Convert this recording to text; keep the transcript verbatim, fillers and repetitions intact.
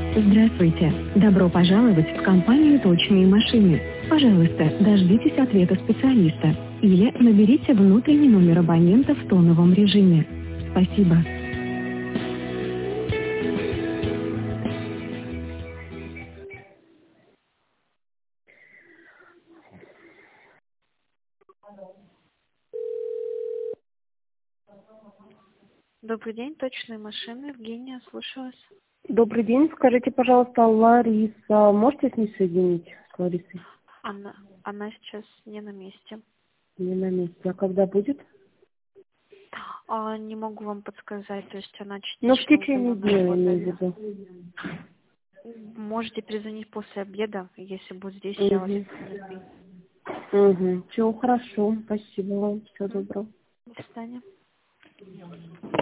Здравствуйте. Добро пожаловать в компанию «Точные машины». Пожалуйста, дождитесь ответа специалиста или наберите внутренний номер абонента в тоновом режиме. Спасибо. Добрый день, точные машины. Евгения, слушаю вас. Добрый день. Скажите, пожалуйста, Лариса, можете с ней соединить, с Ларисой? Она, она сейчас не на месте. Не на месте. А когда будет? А, не могу вам подсказать, то есть она Ну, в частично течение удаленно дня, я имею в работает. виду. Можете перезвонить после обеда, если будет здесь, я вас Угу. наберу. Угу. Все, хорошо. Спасибо вам. Всего Мгм. доброго. До свидания.